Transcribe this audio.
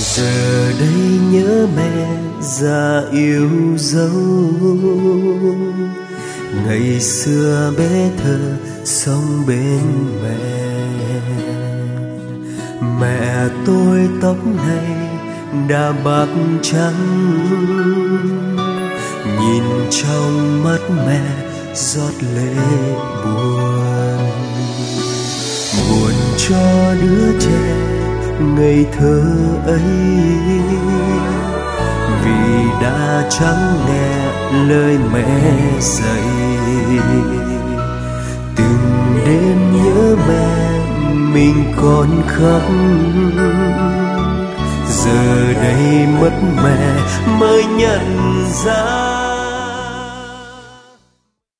Giờ đây nhớ mẹ già yêu dấu, ngày xưa bé thơ sống bên mẹ. Mẹ tôi tóc này đã bạc trắng, nhìn trong mắt mẹ giọt lệ buồn. Buồn cho đứa trẻ ngây thơ ấy, vì đã chẳng nghe lời mẹ dạy. Từng đêm nhớ mẹ mình còn khóc, giờ đây mất mẹ mới nhận ra